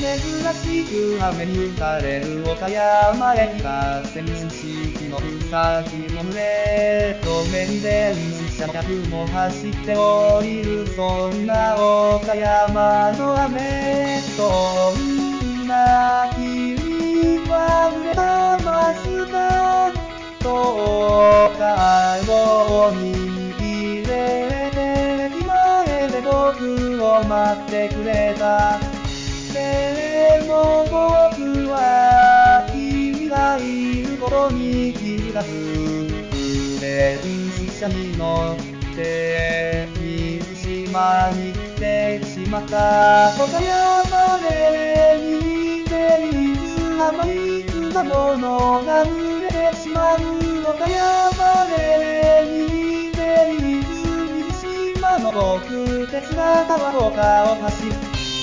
珍しく雨に打たれる岡山駅が線式のうさぎの群れ路面電車の客も走って降りるそんな岡山の雨そんな君は濡れたマスカとカゴに入れて駅前で僕を待ってくれたでも僕は君がいることに気づかず電車に乗って水島に来てしまった岡山でに水甘い果物が濡れてしまう岡山でに水島の僕手姿は他を走る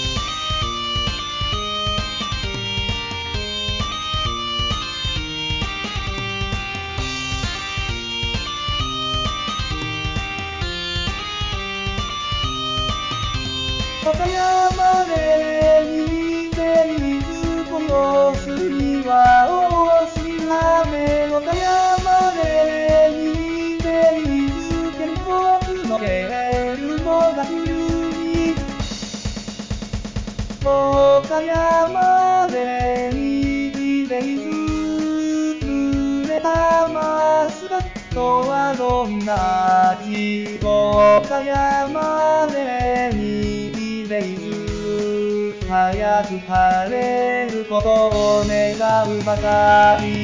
岡山で水恋をするには多すぎる雨岡山で水けに僕のけるのが冬に岡山で水濡れたマスカットはどんな味岡山で早く晴れることを願うばかり